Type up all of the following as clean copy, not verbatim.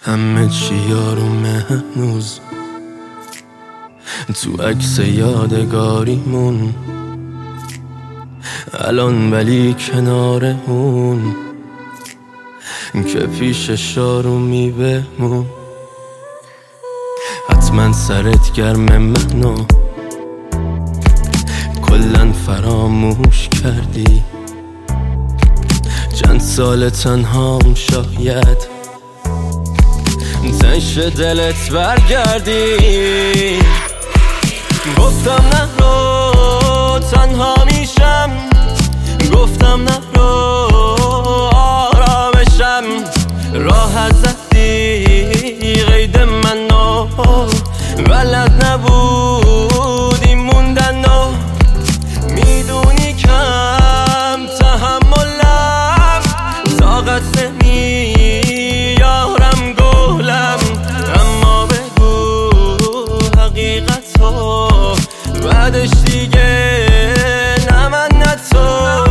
همه چی یارومه هنوز تو عکس یادگاریمون الان، ولی کنار اون که پیشش آرومی بمون. حتما سرت گرم منو کلن فراموش کردی، چند سال تنهام شاید تنش دلت برگردی. گفتم نرو تنها میشم، گفتم نرو آرامشم. راحت زدی قید منو، بلد نبودی موندنو. میدونی کم تحملم، طاقت نمیارم گلم. اما بگو حقیقتو، بعدش دیگه نه من نه تو.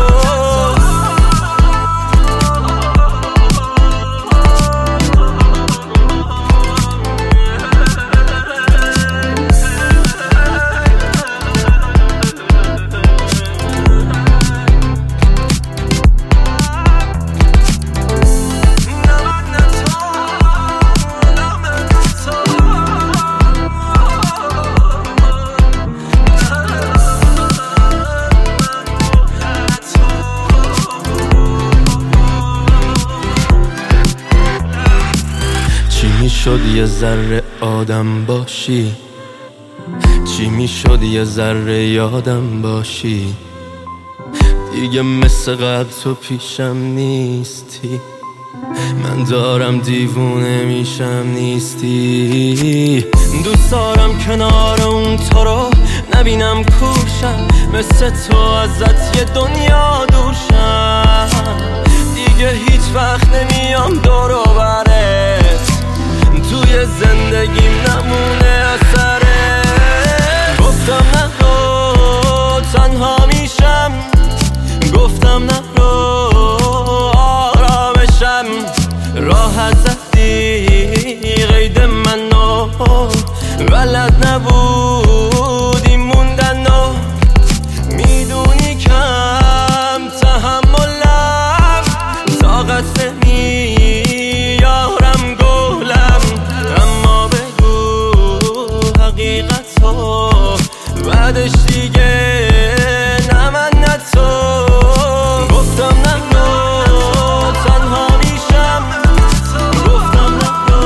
چی میشد یه ذره آدم باشی؟ چی میشد یه ذره یادم باشی؟ دیگه مثل قبل تو پیشم نیستی، من دارم دیوونه میشم نیستی. دوست دارم کنار اون تو رو نبینم کوشم، مثل تو ازت یه دنیا دوشم. دیگه هیچ وقت نمیام دور و برت، توی زندگیم نمونه اثره. گفتم نرو تنها میشم، گفتم نرو آرامشم. راحت زدی قید منو، بلد نبودی موندنو. میدونی کم تحملم، طاقت نمیارم گلم. اما بگو حقیقتو، بعدش دیگه نه من نه تو. گفتم نرو تنها میشم، گفتم نرو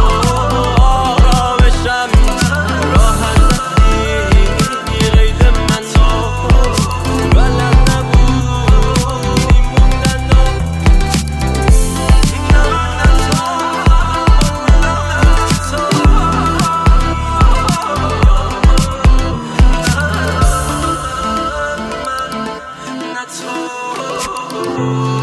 آرامشم. راحت زدی قید منو، بلد نبودی موندنو. نه من نه تو، نه تو.